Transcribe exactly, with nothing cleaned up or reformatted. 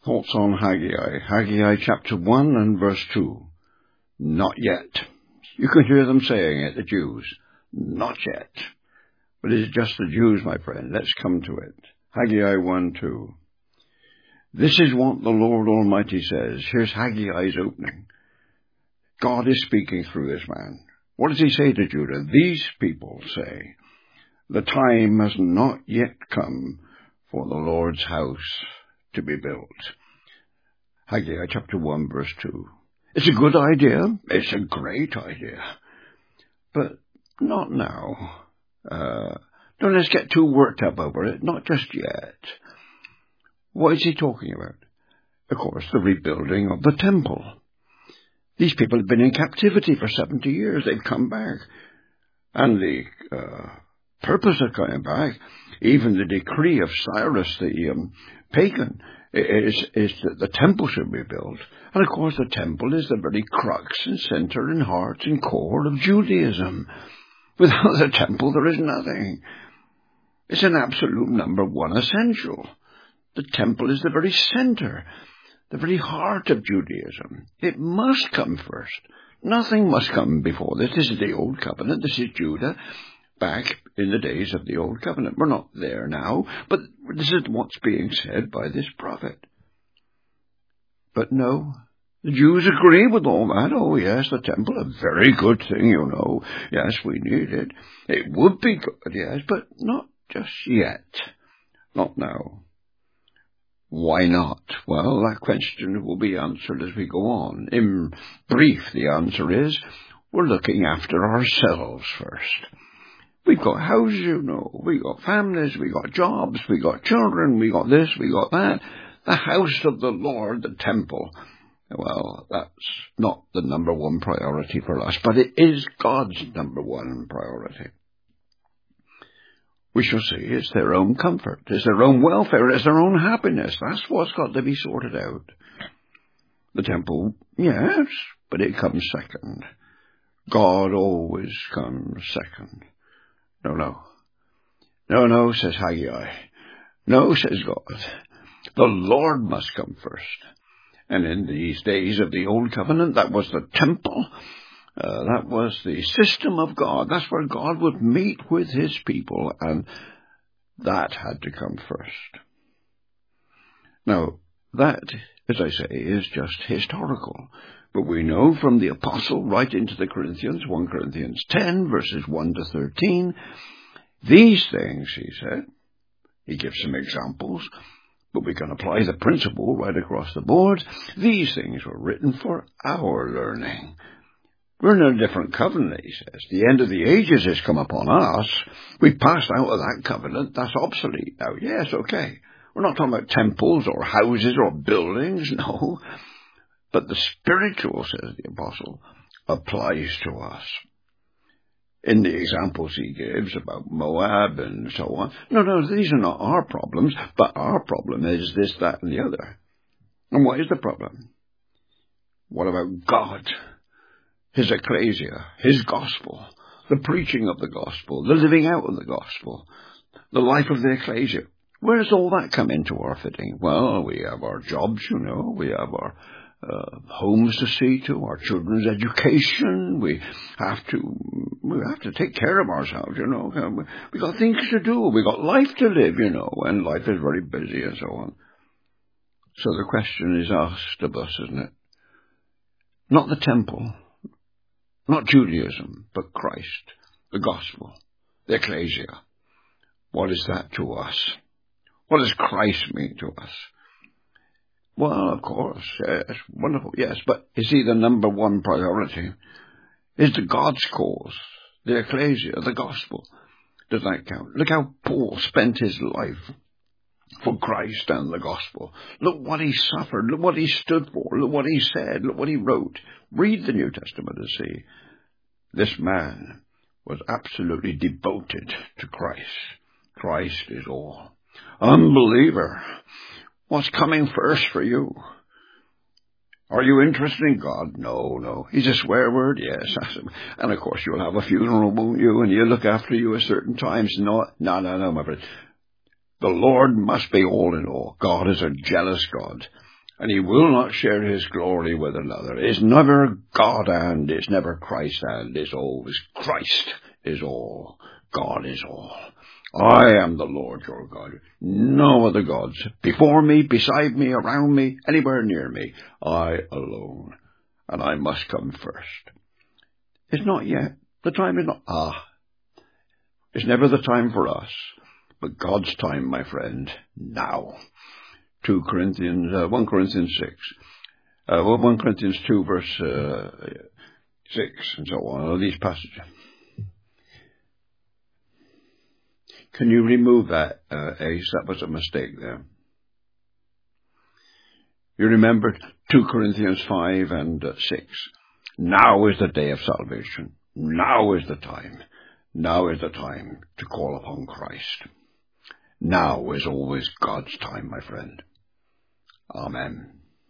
Thoughts on Haggai. Haggai chapter one and verse two. Not yet. You can hear them saying it, the Jews. Not yet. But it is just the Jews, my friend. Let's come to it. Haggai one two. This is what the Lord Almighty says. Here's Haggai's opening. God is speaking through this man. What does he say to Judah? These people say, the time has not yet come for the Lord's house to be built. Haggai chapter one verse two. It's a good idea. It's a great idea. But not now. Uh, don't let's get too worked up over it. Not just yet. What is he talking about? Of course, the rebuilding of the temple. These people have been in captivity for seventy years. They've come back. And the uh, purpose of coming back, even the decree of Cyrus the um, pagan, is, is that the temple should be built. And of course the temple is the very crux and center and heart and core of Judaism. Without the temple there is nothing. It's an absolute number one essential. The temple is the very center, the very heart of Judaism. It must come first. Nothing must come before this. This is the Old Covenant. This is Judah back in the days of the Old Covenant. We're not there now, but this is what's being said by this prophet. But no, the Jews agree with all that. Oh, yes, the temple, a very good thing, you know. Yes, we need it. It would be good, yes, but not just yet. Not now. Why not? Well, that question will be answered as we go on. In brief, the answer is, we're looking after ourselves first. We've got houses, you know, we got families, we got jobs, we got children, we got this, we got that. The house of the Lord, the temple. Well, that's not the number one priority for us, but it is God's number one priority. We shall see it's their own comfort, it's their own welfare, it's their own happiness. That's what's got to be sorted out. The temple, yes, but it comes second. God always comes second. No, no. No, no, says Haggai. No, says God. The Lord must come first. And in these days of the Old Covenant, that was the temple. Uh, that was the system of God. That's where God would meet with his people, and that had to come first. Now, that, as I say, is just historical. But we know from the apostle right into the Corinthians, First Corinthians ten, verses one to thirteen, these things, he said, he gives some examples, but we can apply the principle right across the board. These things were written for our learning. We're in a different covenant, he says. The end of the ages has come upon us. We've passed out of that covenant. That's obsolete now. Yes, okay. We're not talking about temples or houses or buildings, no. But the spiritual, says the apostle, applies to us. In the examples he gives about Moab and so on. No, no, these are not our problems, but our problem is this, that, and the other. And what is the problem? What about God? His ecclesia, his gospel, the preaching of the gospel, the living out of the gospel, the life of the ecclesia. Where does all that come into our fitting? Well, we have our jobs, you know, we have our uh, homes to see to, our children's education, we have to, we have to take care of ourselves, you know, we got things to do, we got life to live, you know, and life is very busy and so on. So the question is asked of us, isn't it? Not the temple. Not Judaism, but Christ, the gospel, the ecclesia. What is that to us? What does Christ mean to us? Well, of course, yes, wonderful, yes, but is he the number one priority? Is the God's cause, the ecclesia, the gospel? Does that count? Look how Paul spent his life for Christ and the gospel. Look what he suffered. Look what he stood for. Look what he said. Look what he wrote. Read the New Testament and see. This man was absolutely devoted to Christ. Christ is all. Unbeliever, what's coming first for you? Are you interested in God? No, no. He's a swear word? Yes. And of course you'll have a funeral, won't you? And he'll look after you at certain times. No, no, no, no, my friend. The Lord must be all in all. God is a jealous God. And he will not share his glory with another. It's never God and it's never Christ and it's always Christ is all. God is all. I am the Lord your God. No other gods. Before me, beside me, around me, anywhere near me. I alone. And I must come first. It's not yet. The time is not. Ah. It's never the time for us. But God's time, my friend, now. Two Corinthians, uh, One Corinthians six, uh, One Corinthians two, verse uh, six, and so on. All these passages. Can you remove that, uh, Ace? That was a mistake there. You remember two Corinthians five and uh, six. Now is the day of salvation. Now is the time. Now is the time to call upon Christ. Now is always God's time, my friend. Amen.